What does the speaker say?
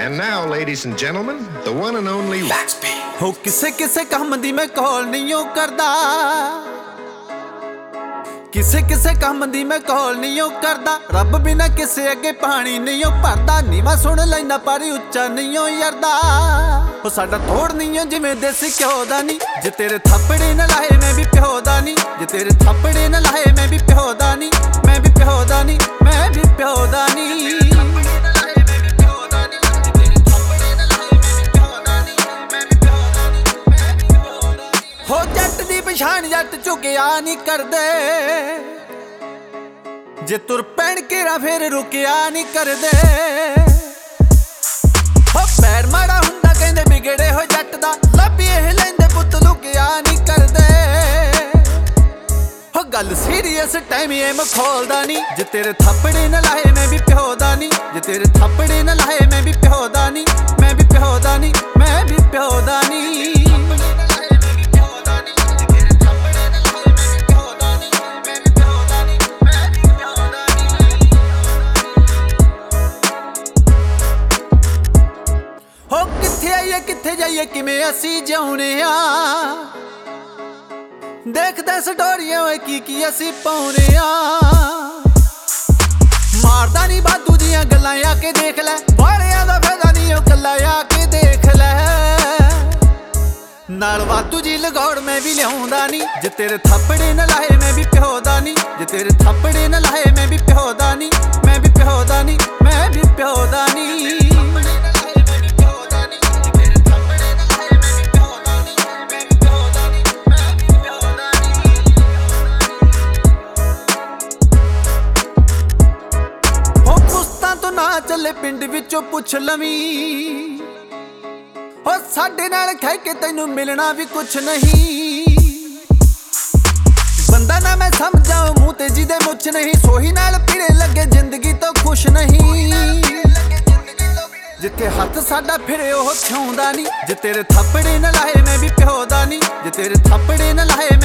And now, ladies and gentlemen, the one and only Max B. हो किसे किसे काम दी मैं कॉल नहीं करदा, किसे किसे काम दी मैं कॉल नहीं करदा, रब बिना किसे अगे पानी नहीं भरदा, नीवा सुन लेना पर उच्चा नहीं यरदा। हो साडा तोड़ नहीं जिवें देसी घ्यो दा नी, जे तेरे थप्पड़े न लाए मैं भी प्यो दा नी, जे तेरे थप्पड़े न लाए मैं भी प्यो दा नी, मैं भी प्यो दा नी, मैं भी प्यो दा नी। हो जट दी पछाण जट झुकिया नहीं करदे, जे तुर पैण केरा फिर रुकिया नहीं करदे। हो पैर माड़ा हुंदा कहंदे बिगड़े हो जट दा, लभी एह लैंदे पुत लुकिया नहीं करदे। हो गल सीरियस टाइम ये मखौलदा नी, जे तेरे थप्पड़े न लाए मैं भी प्यो दा नी, जे तेरे थप्पड़े न लाए मैं भी प्यो दा नी, मैं भी प्यो दा नी, मैं भी प्यो दा नी। हो किथे आइए किथे जाइए किमें असी जाउने आ, देखदे स्टोरियां वे की असी पाउने आ। मारदा नी बादू दियां गल्लां आके देख लै, बालियां दा फायदा नी ओ कल्ला आके देख लै। नाल वादू जी लगौड़ मैं भी लियाउंदा नी, जे तेरे थप्पड़े न लाए मैं भी प्यो दा नी, जे तेरे थप्पड़े न लाए मैं भी प्यो दा नी, मैं भी प्यो दा नी, मैं भी प्यो दा नी। ना चले पिंड विचों पुछ लवीं, हो साडे नाल खै के तैनू मिलना भी कुछ नहीं। बंदा ना मैं समझा मूंह ते जिदे मुछ नहीं, सोही नाल फिरे लगे जिंदगी तो खुश नहीं। जिथे हथ साडा फिरे ओह छाउंदा नी, जे तेरे थप्पड़े न लाए मैं भी प्यो दा नी, जे तेरे थप्पड़े न लाए